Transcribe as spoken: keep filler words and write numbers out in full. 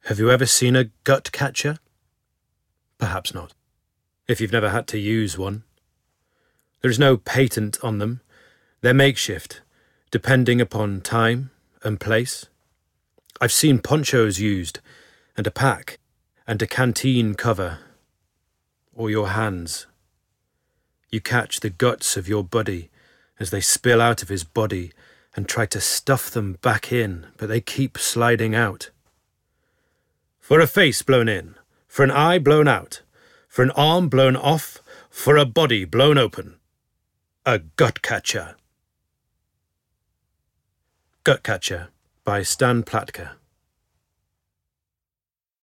Have you ever seen a gut catcher? Perhaps not, if you've never had to use one. There is no patent on them. They're makeshift, depending upon time and place. I've seen ponchos used, and a pack, and a canteen cover, or your hands. You catch the guts of your buddy as they spill out of his body and try to stuff them back in, but they keep sliding out. For a face blown in, for an eye blown out, for an arm blown off, for a body blown open. A gut catcher. Gut Catcher by Stan Platka.